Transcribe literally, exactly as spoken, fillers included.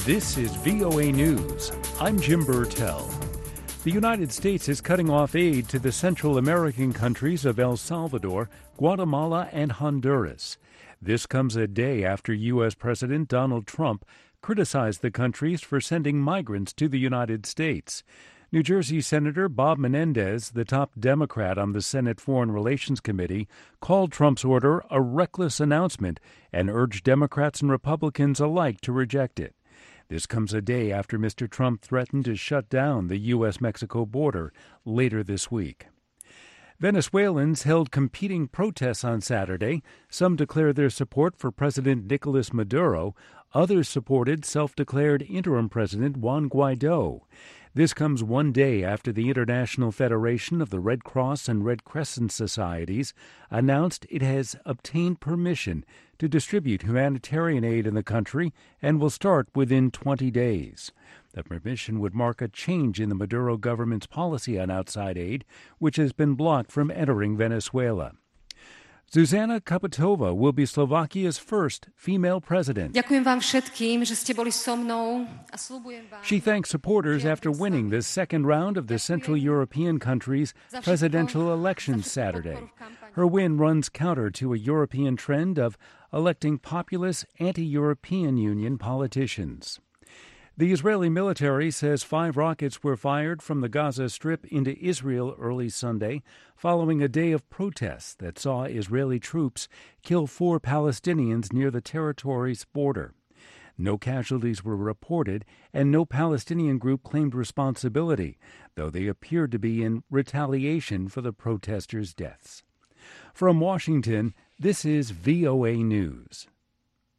This is V O A News. I'm Jim Burtell. The United States is cutting off aid to the Central American countries of El Salvador, Guatemala, and Honduras. This comes a day after U S. President Donald Trump criticized the countries for sending migrants to the United States. New Jersey Senator Bob Menendez, the top Democrat on the Senate Foreign Relations Committee, called Trump's order a reckless announcement and urged Democrats and Republicans alike to reject it. This comes a day after Mister Trump threatened to shut down the U S Mexico border later this week. Venezuelans held competing protests on Saturday. Some declared their support for President Nicolas Maduro. Others supported self-declared interim President Juan Guaido. This comes one day after the International Federation of the Red Cross and Red Crescent Societies announced it has obtained permission to distribute humanitarian aid in the country and will start within twenty days. The permission would mark a change in the Maduro government's policy on outside aid, which has been blocked from entering Venezuela. Zuzana Kapitova will be Slovakia's first female president. Ďakujem vám všetkým, že ste boli so mnou a sľubujem vám. She thanked supporters after winning the second round of the Central European countries' presidential elections Saturday. Her win runs counter to a European trend of electing populist anti-European Union politicians. The Israeli military says five rockets were fired from the Gaza Strip into Israel early Sunday, following a day of protests that saw Israeli troops kill four Palestinians near the territory's border. No casualties were reported, and no Palestinian group claimed responsibility, though they appeared to be in retaliation for the protesters' deaths. From Washington, this is V O A News.